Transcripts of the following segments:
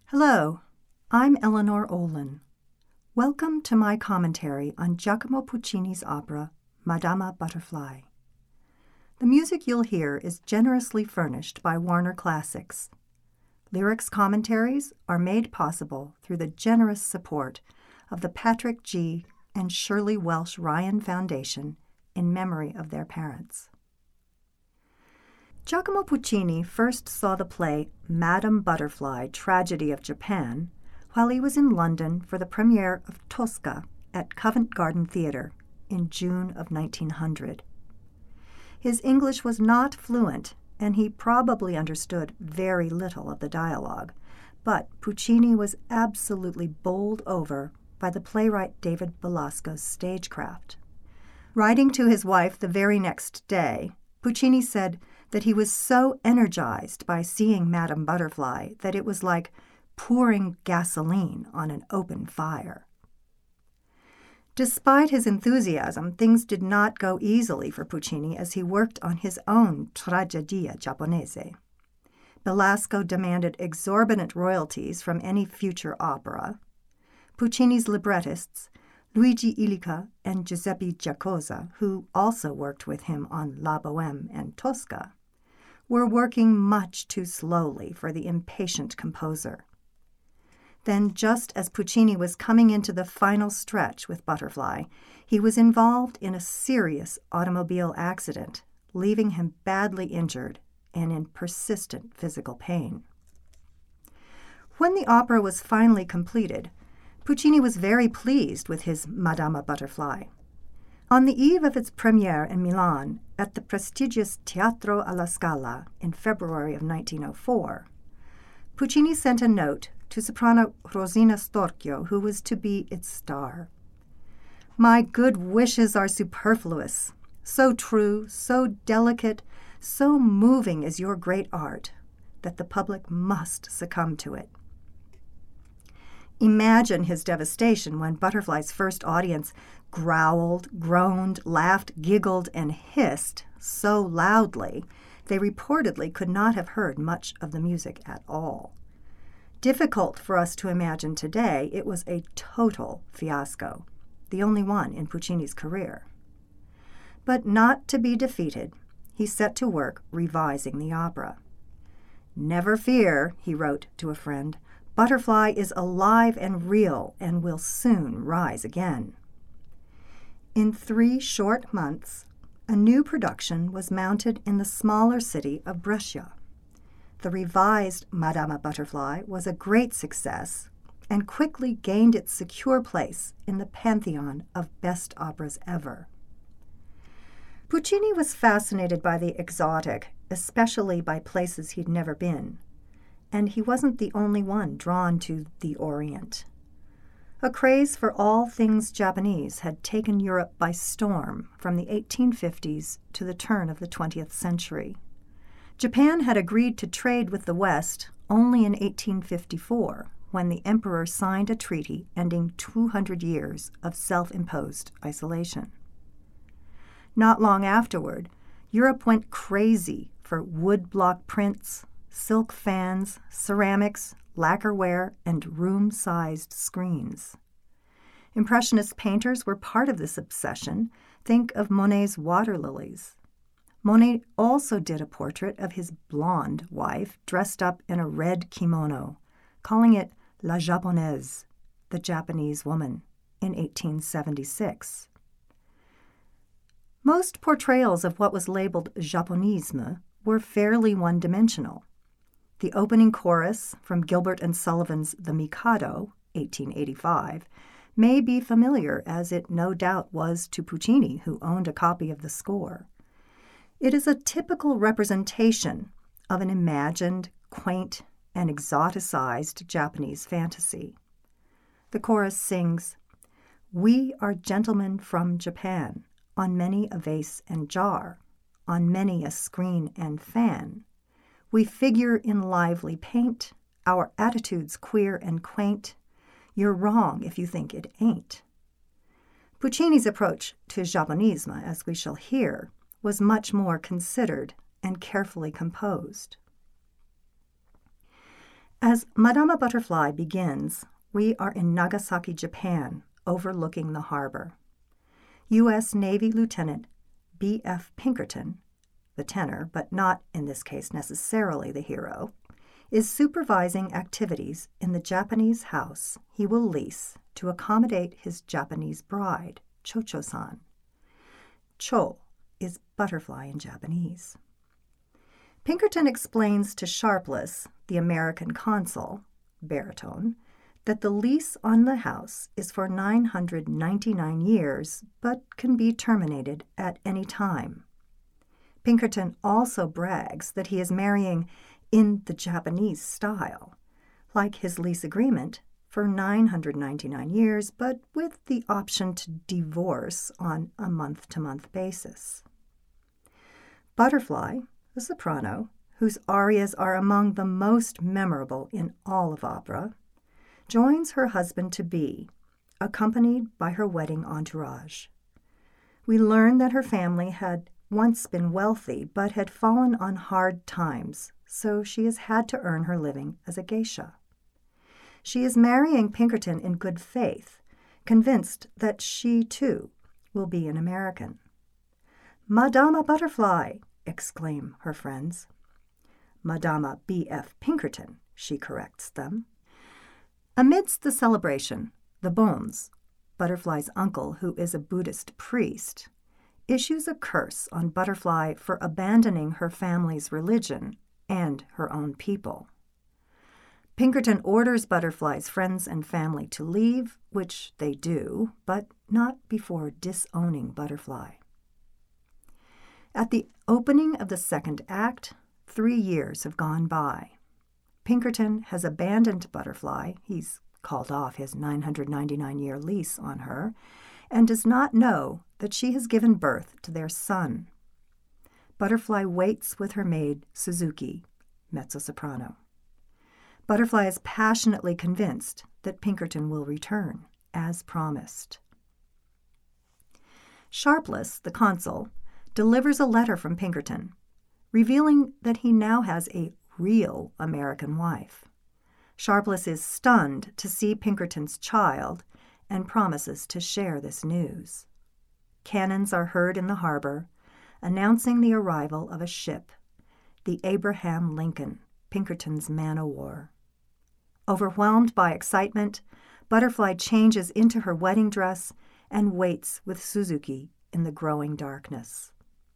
Hello, I'm Eleanor Olin. Welcome to my commentary on Giacomo Puccini's opera, Madama Butterfly. The music you'll hear is generously furnished by Warner Classics. Lyrics commentaries are made possible through the generous support of the Patrick G. and Shirley Welsh Ryan Foundation in memory of their parents. Giacomo Puccini first saw the play Madame Butterfly, Tragedy of Japan, while he was in London for the premiere of Tosca at Covent Garden Theatre in June of 1900. His English was not fluent, and he probably understood very little of the dialogue, but Puccini was absolutely bowled over by the playwright David Belasco's stagecraft. Writing to his wife the very next day, Puccini said that he was so energized by seeing Madame Butterfly that it was like pouring gasoline on an open fire. Despite his enthusiasm, things did not go easily for Puccini as he worked on his own Tragedia Giapponese. Belasco demanded exorbitant royalties from any future opera. Puccini's librettists, Luigi Illica and Giuseppe Giacosa, who also worked with him on La Bohème and Tosca, were working much too slowly for the impatient composer. Then, just as Puccini was coming into the final stretch with Butterfly, he was involved in a serious automobile accident, leaving him badly injured and in persistent physical pain. When the opera was finally completed, Puccini was very pleased with his Madama Butterfly. On the eve of its premiere in Milan at the prestigious Teatro alla Scala in February of 1904, Puccini sent a note to soprano Rosina Storchio, who was to be its star. "My good wishes are superfluous. So true, so delicate, so moving is your great art that the public must succumb to it." Imagine his devastation when Butterfly's first audience growled, groaned, laughed, giggled, and hissed so loudly they reportedly could not have heard much of the music at all. Difficult for us to imagine today, it was a total fiasco, the only one in Puccini's career. But not to be defeated, he set to work revising the opera. "Never fear," he wrote to a friend, "Butterfly is alive and real and will soon rise again." In 3 short months, a new production was mounted in the smaller city of Brescia. The revised Madama Butterfly was a great success and quickly gained its secure place in the pantheon of best operas ever. Puccini was fascinated by the exotic, especially by places he'd never been, and he wasn't the only one drawn to the Orient. A craze for all things Japanese had taken Europe by storm from the 1850s to the turn of the 20th century. Japan had agreed to trade with the West only in 1854, when the emperor signed a treaty ending 200 years of self-imposed isolation. Not long afterward, Europe went crazy for wood-block prints, silk fans, ceramics, lacquerware, and room-sized screens. Impressionist painters were part of this obsession. Think of Monet's water lilies. Monet also did a portrait of his blonde wife dressed up in a red kimono, calling it La Japonaise, the Japanese woman, in 1876. Most portrayals of what was labeled Japonisme were fairly one-dimensional. The opening chorus from Gilbert and Sullivan's The Mikado, 1885, may be familiar, as it no doubt was to Puccini, who owned a copy of the score. It is a typical representation of an imagined, quaint, and exoticized Japanese fantasy. The chorus sings, "We are gentlemen from Japan, on many a vase and jar, on many a screen and fan. We figure in lively paint, our attitudes queer and quaint. You're wrong if you think it ain't." Puccini's approach to Japonisme, as we shall hear, was much more considered and carefully composed. As Madama Butterfly begins, we are in Nagasaki, Japan, overlooking the harbor. U.S. Navy Lieutenant B.F. Pinkerton, the tenor, but not in this case necessarily the hero, is supervising activities in the Japanese house he will lease to accommodate his Japanese bride, Cho-Cho-san. Cho is butterfly in Japanese. Pinkerton explains to Sharpless, the American consul, baritone, that the lease on the house is for 999 years, but can be terminated at any time. Pinkerton also brags that he is marrying in the Japanese style, like his lease agreement, for 999 years, but with the option to divorce on a month-to-month basis. Butterfly, the soprano, whose arias are among the most memorable in all of opera, joins her husband-to-be, accompanied by her wedding entourage. We learn that her family had once been wealthy, but had fallen on hard times, so she has had to earn her living as a geisha. She is marrying Pinkerton in good faith, convinced that she, too, will be an American. "Madama Butterfly!" exclaim her friends. "Madama B.F. Pinkerton," she corrects them. Amidst the celebration, the Bonze, Butterfly's uncle, who is a Buddhist priest, issues a curse on Butterfly for abandoning her family's religion and her own people. Pinkerton orders Butterfly's friends and family to leave, which they do, but not before disowning Butterfly. At the opening of the second act, 3 years have gone by. Pinkerton has abandoned Butterfly, he's called off his 999-year lease on her, and does not know that she has given birth to their son. Butterfly waits with her maid, Suzuki, mezzo-soprano. Butterfly is passionately convinced that Pinkerton will return, as promised. Sharpless, the consul, delivers a letter from Pinkerton, revealing that he now has a real American wife. Sharpless is stunned to see Pinkerton's child and promises to share this news. Cannons are heard in the harbor, announcing the arrival of a ship, the Abraham Lincoln, Pinkerton's man-o'-war. Overwhelmed by excitement, Butterfly changes into her wedding dress and waits with Suzuki in the growing darkness.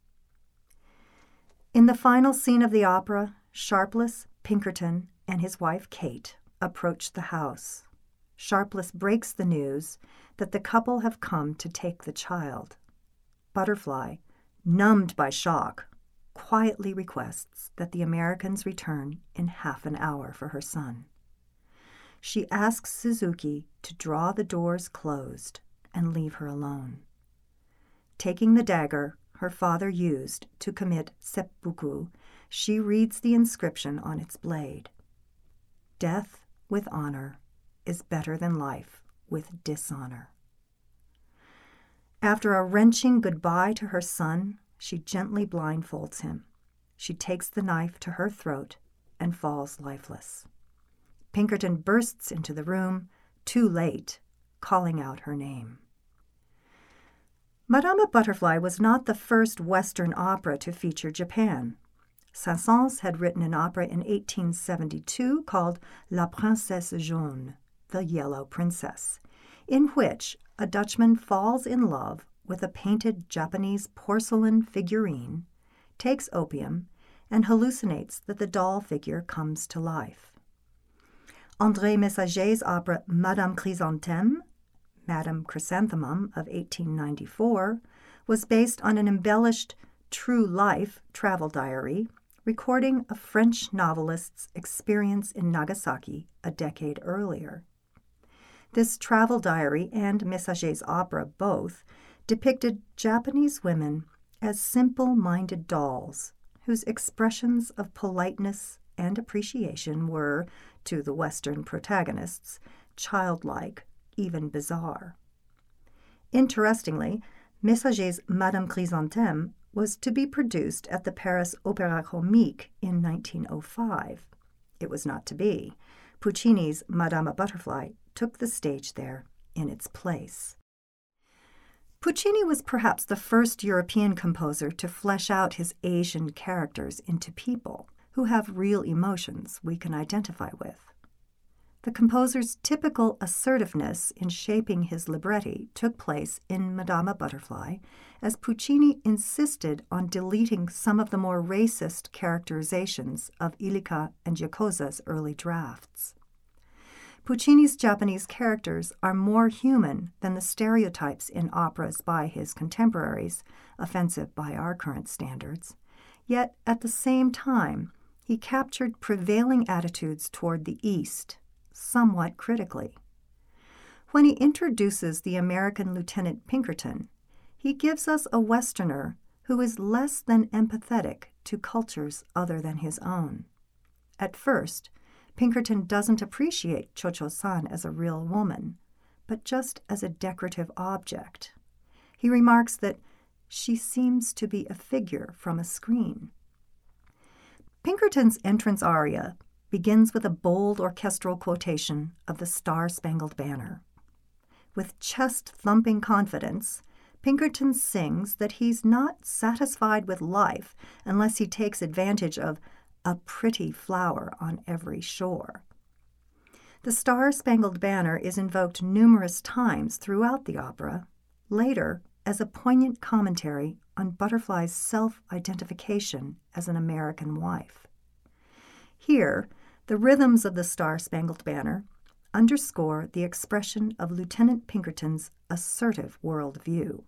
In the final scene of the opera, Sharpless, Pinkerton, and his wife Kate approach the house. Sharpless breaks the news that the couple have come to take the child. Butterfly, numbed by shock, quietly requests that the Americans return in half an hour for her son. She asks Suzuki to draw the doors closed and leave her alone. Taking the dagger her father used to commit seppuku, she reads the inscription on its blade. "Death with honor is better than life with dishonor." After a wrenching goodbye to her son, she gently blindfolds him. She takes the knife to her throat and falls lifeless. Pinkerton bursts into the room, too late, calling out her name. Madama Butterfly was not the first Western opera to feature Japan. Saint-Saëns had written an opera in 1872 called La Princesse Jaune, the Yellow Princess, in which a Dutchman falls in love with a painted Japanese porcelain figurine, takes opium, and hallucinates that the doll figure comes to life. André Messager's opera Madame Chrysanthème, Madame Chrysanthemum of 1894, was based on an embellished true life travel diary recording a French novelist's experience in Nagasaki a decade earlier. This travel diary and Messager's opera both depicted Japanese women as simple-minded dolls whose expressions of politeness and appreciation were, to the Western protagonists, childlike, even bizarre. Interestingly, Messager's Madame Chrysanthème was to be produced at the Paris Opéra Comique in 1905. it was not to be. Puccini's Madama Butterfly took the stage there in its place. Puccini was perhaps the first European composer to flesh out his Asian characters into people who have real emotions we can identify with. The composer's typical assertiveness in shaping his libretti took place in Madama Butterfly, as Puccini insisted on deleting some of the more racist characterizations of Illica and Giacosa's early drafts. Puccini's Japanese characters are more human than the stereotypes in operas by his contemporaries, offensive by our current standards. Yet, at the same time, he captured prevailing attitudes toward the East, somewhat critically. When he introduces the American Lieutenant Pinkerton, he gives us a Westerner who is less than empathetic to cultures other than his own. At first, Pinkerton doesn't appreciate Cho-Cho-san as a real woman, but just as a decorative object. He remarks that she seems to be a figure from a screen. Pinkerton's entrance aria begins with a bold orchestral quotation of the Star-Spangled Banner. With chest-thumping confidence, Pinkerton sings that he's not satisfied with life unless he takes advantage of a pretty flower on every shore. The Star-Spangled Banner is invoked numerous times throughout the opera, later as a poignant commentary on Butterfly's self-identification as an American wife. Here, the rhythms of the Star-Spangled Banner underscore the expression of Lieutenant Pinkerton's assertive worldview.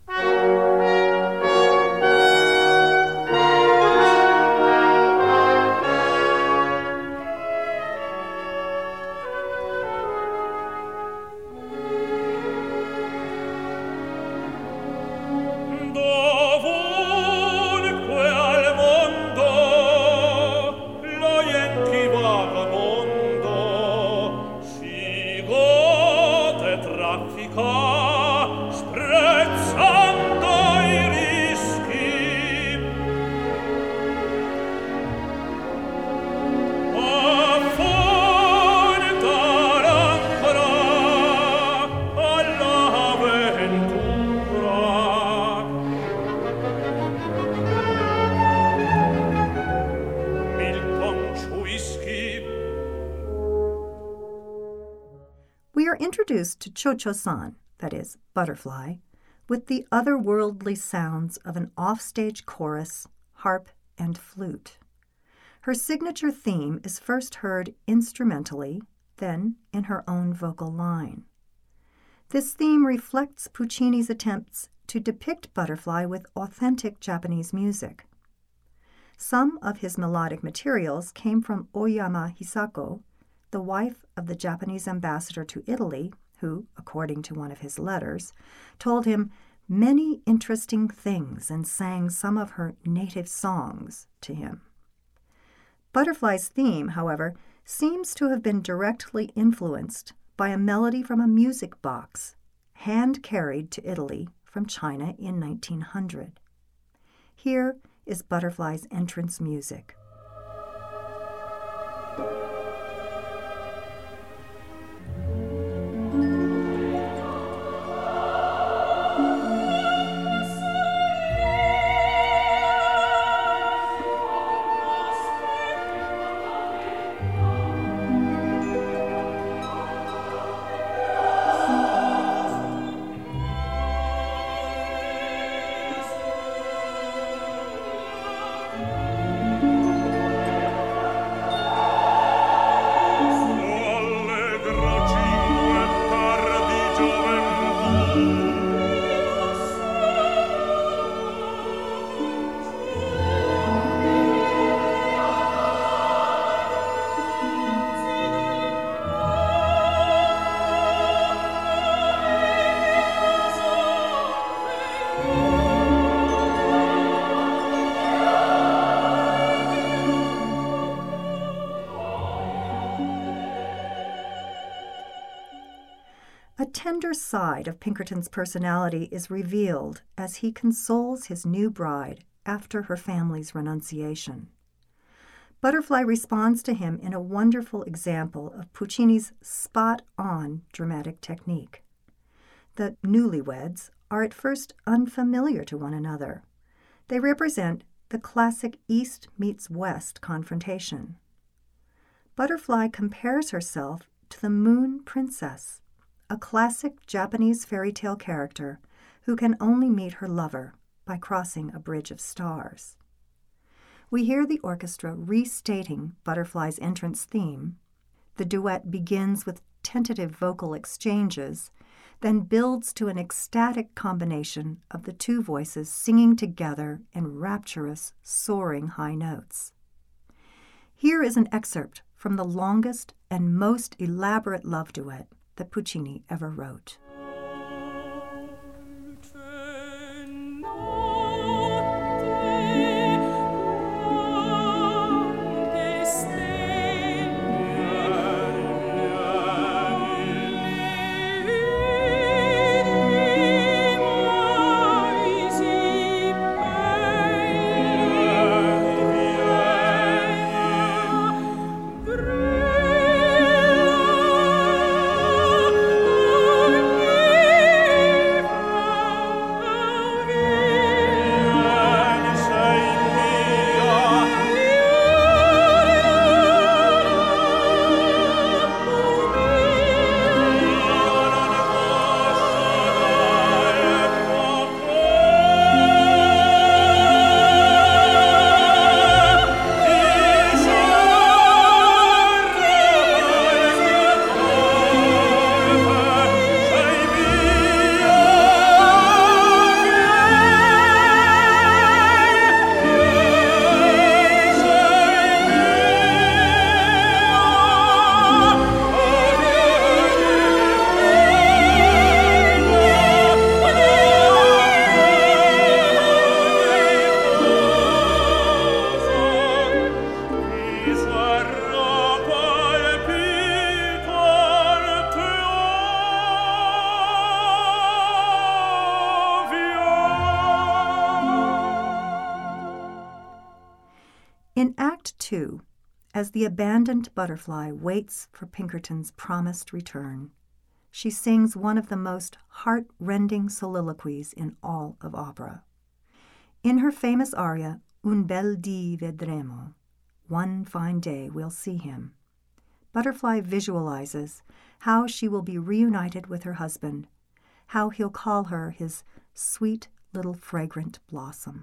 We are introduced to Cho-Cho-san, that is, Butterfly, with the otherworldly sounds of an offstage chorus, harp, and flute. Her signature theme is first heard instrumentally, then in her own vocal line. This theme reflects Puccini's attempts to depict Butterfly with authentic Japanese music. Some of his melodic materials came from Oyama Hisako, the wife of the Japanese ambassador to Italy, who, according to one of his letters, told him many interesting things and sang some of her native songs to him. Butterfly's theme, however, seems to have been directly influenced by a melody from a music box, hand-carried to Italy from China in 1900. Here is Butterfly's entrance music. A tender side of Pinkerton's personality is revealed as he consoles his new bride after her family's renunciation. Butterfly responds to him in a wonderful example of Puccini's spot-on dramatic technique. The newlyweds are at first unfamiliar to one another. They represent the classic East meets West confrontation. Butterfly compares herself to the Moon Princess, a classic Japanese fairy tale character who can only meet her lover by crossing a bridge of stars. We hear the orchestra restating Butterfly's entrance theme. The duet begins with tentative vocal exchanges, then builds to an ecstatic combination of the two voices singing together in rapturous, soaring high notes. Here is an excerpt from the longest and most elaborate love duet that Puccini ever wrote. In Act 2, as the abandoned butterfly waits for Pinkerton's promised return, she sings one of the most heart-rending soliloquies in all of opera. In her famous aria, Un bel dì vedremo, one fine day we'll see him, Butterfly visualizes how she will be reunited with her husband, how he'll call her his sweet little fragrant blossom.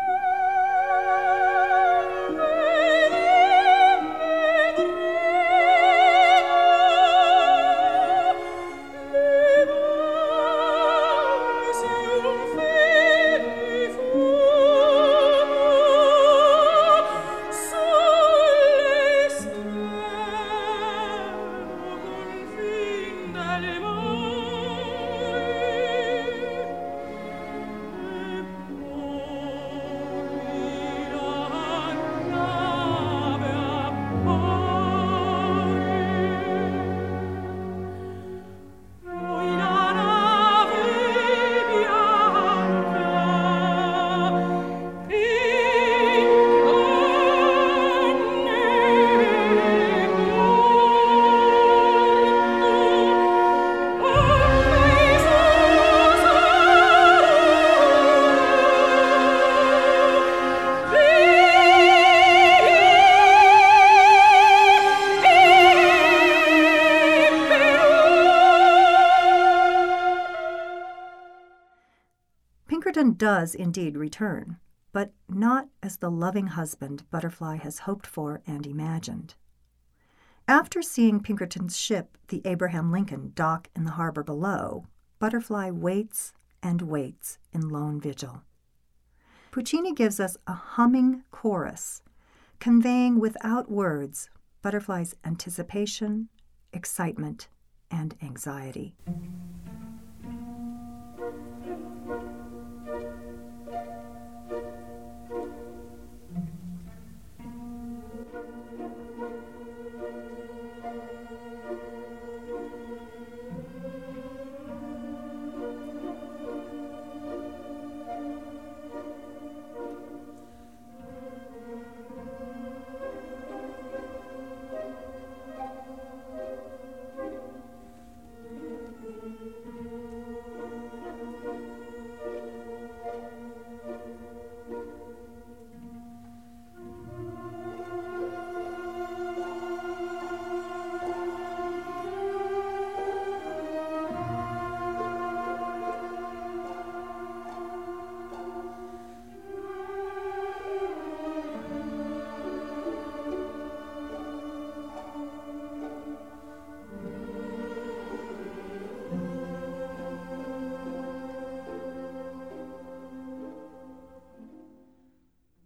Pinkerton does indeed return, but not as the loving husband Butterfly has hoped for and imagined. After seeing Pinkerton's ship, the Abraham Lincoln, dock in the harbor below, Butterfly waits and waits in lone vigil. Puccini gives us a humming chorus, conveying without words Butterfly's anticipation, excitement, and anxiety.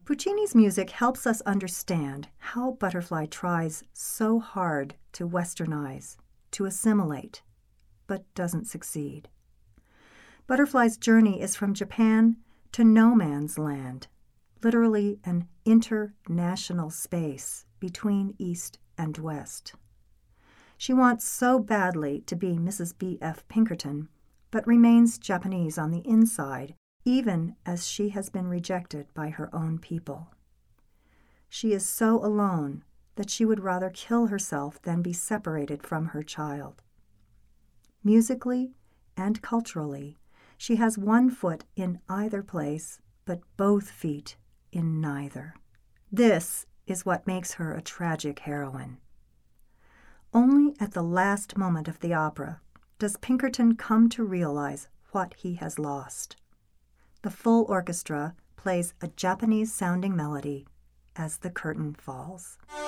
Puccini's music helps us understand how Butterfly tries so hard to westernize, to assimilate, but doesn't succeed. Butterfly's journey is from Japan to no man's land, literally an international space between East and West. She wants so badly to be Mrs. B.F. Pinkerton, but remains Japanese on the inside, even as she has been rejected by her own people. She is so alone that she would rather kill herself than be separated from her child. Musically and culturally, she has one foot in either place, but both feet in neither. This is what makes her a tragic heroine. Only at the last moment of the opera does Pinkerton come to realize what he has lost. The full orchestra plays a Japanese-sounding melody as the curtain falls.